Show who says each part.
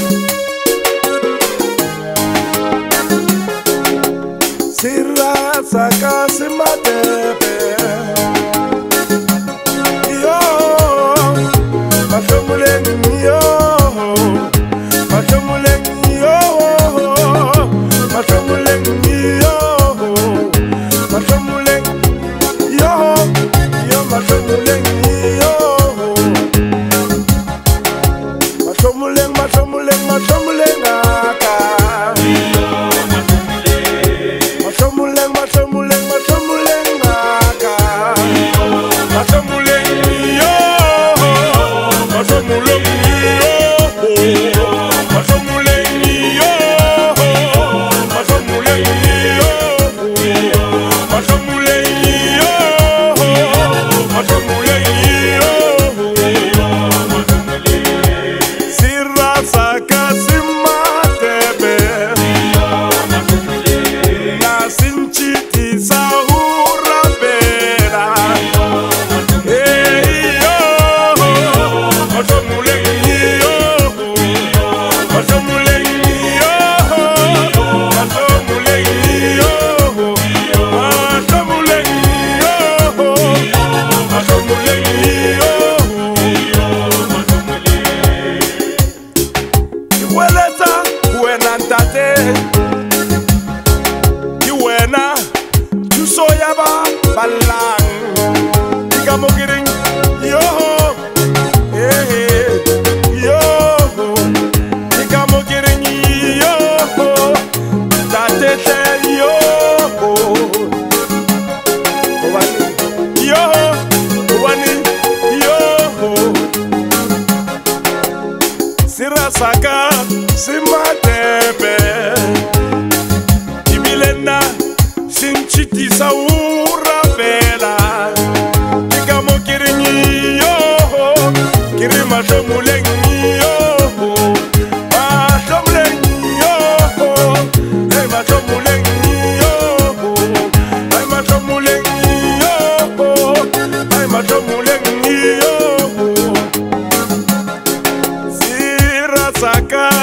Speaker 1: Saka simatebe yo mashomuleng yo mashomuleng yo mashomuleng yo mashomuleng yo yo mashomuleng yo mashomuleng mashomuleng mashomuleng aka mashomuleng mashomuleng mashomuleng aka mashomuleng yo mashomuleng yo mashomuleng yo mashomuleng yo mashomuleng yo mashomuleng yo sirasa kasimatebe balang tiga mogiring yo yo tiga mogiring yo tatete yo wani yo sirasaka simatebe ibilena sinchiti saura vela tika mo kiringi yo kiri mashomuleng yo mashomuleng yo hey mashomuleng yo hey mashomuleng yo hey mashomuleng yo sirasaka